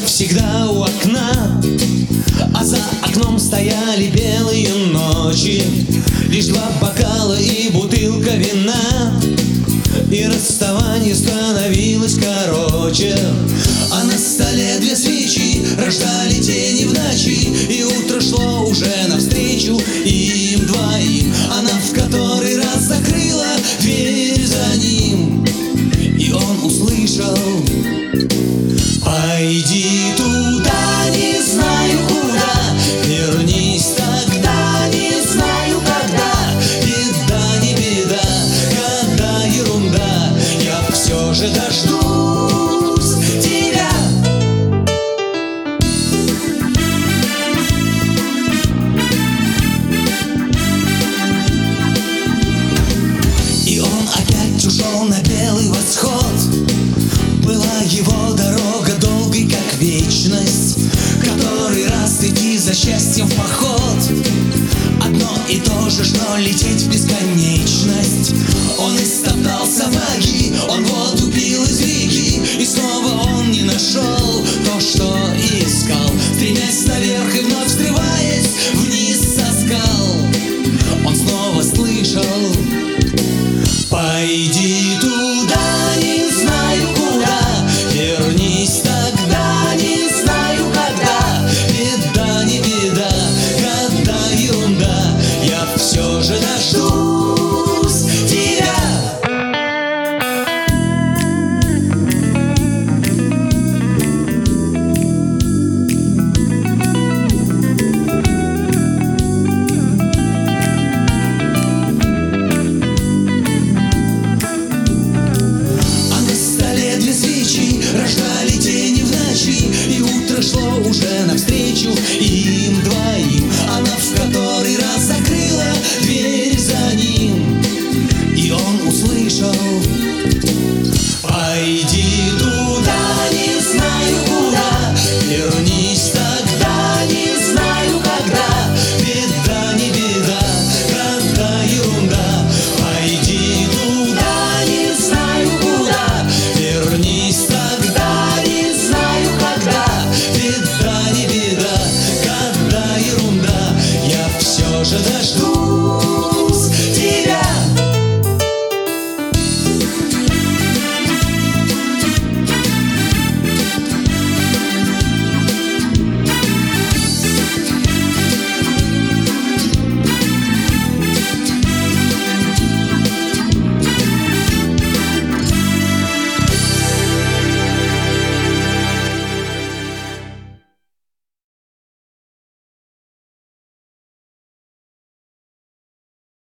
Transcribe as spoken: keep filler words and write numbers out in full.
всегда у окна, а за окном стояли белые ночи. Лишь два бокала и бутылка вина, и расставание становилось короче. А на столе две свечи рождали тени в ночи, и утро шло уже навстречу им двоим. Она в который раз закрыла дверь за ним, и он услышал: пойди